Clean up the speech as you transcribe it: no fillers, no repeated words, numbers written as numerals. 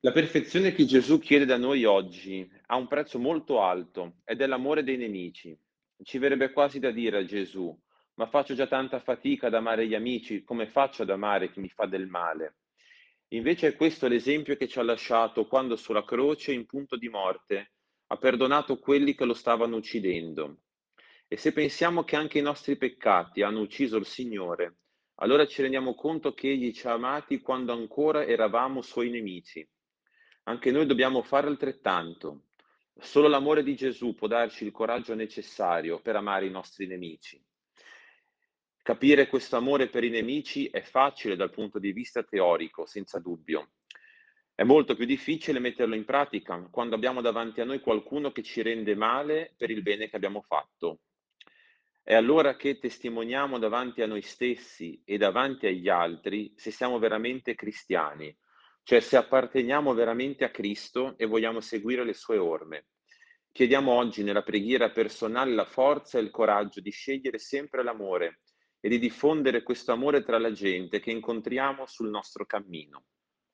La perfezione che Gesù chiede da noi oggi ha un prezzo molto alto ed è l'amore dei nemici. Ci verrebbe quasi da dire a Gesù: ma faccio già tanta fatica ad amare gli amici, come faccio ad amare chi mi fa del male? Invece è questo l'esempio che ci ha lasciato quando sulla croce, in punto di morte, ha perdonato quelli che lo stavano uccidendo. E se pensiamo che anche i nostri peccati hanno ucciso il Signore, allora ci rendiamo conto che Egli ci ha amati quando ancora eravamo Suoi nemici. Anche noi dobbiamo fare altrettanto. Solo l'amore di Gesù può darci il coraggio necessario per amare i nostri nemici. Capire questo amore per i nemici è facile dal punto di vista teorico, senza dubbio. È molto più difficile metterlo in pratica quando abbiamo davanti a noi qualcuno che ci rende male per il bene che abbiamo fatto. È allora che testimoniamo davanti a noi stessi e davanti agli altri se siamo veramente cristiani, cioè se apparteniamo veramente a Cristo e vogliamo seguire le sue orme. Chiediamo oggi nella preghiera personale la forza e il coraggio di scegliere sempre l'amore e di diffondere questo amore tra la gente che incontriamo sul nostro cammino.